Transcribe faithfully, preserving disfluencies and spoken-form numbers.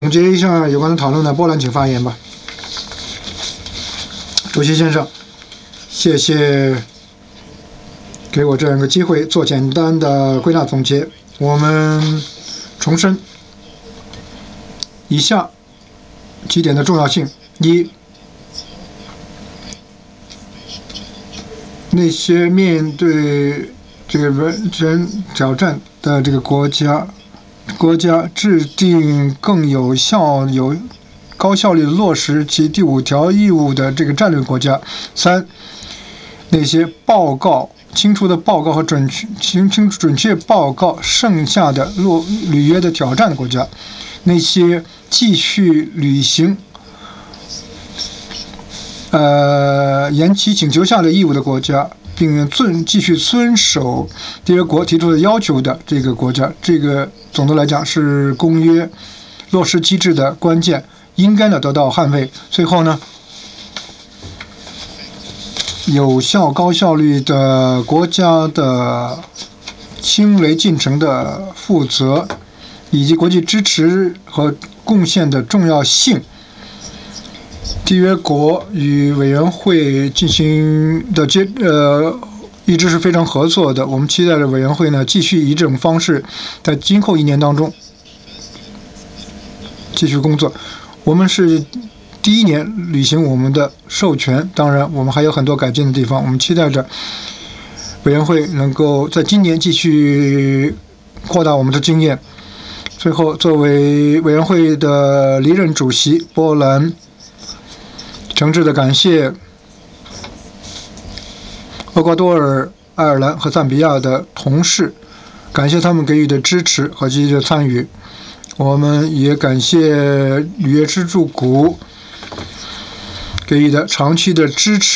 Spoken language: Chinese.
总结一下有关的讨论呢，波兰请发言吧。主席先生，谢谢给我这样一个机会做简单的归纳总结。我们重申以下几点的重要性：一，那些面对这个人权挑战的这个国家，国家制定更有效、有高效率的落实其第五条义务的这个战略国家；三，那些报告清楚的报告和准确、清清准确报告剩下的落履约的挑战的国家；那些继续履行呃延期请求下的义务的国家，并遵继续遵守缔约国提出的要求的这个国家，这个总的来讲是公约落实机制的关键，应该呢得到捍卫。最后呢，有效高效率的国家的清雷进程的负责，以及国际支持和贡献的重要性，缔约国与委员会进行的接呃一直是非常合作的。我们期待着委员会呢继续以这种方式，在今后一年当中继续工作。我们是第一年履行我们的授权，当然我们还有很多改进的地方。我们期待着委员会能够在今年继续扩大我们的经验。最后，作为委员会的离任主席，波兰诚挚的感谢厄瓜多尔、爱尔兰和赞比亚的同事，感谢他们给予的支持和积极的参与。我们也感谢履约支柱国给予的长期的支持。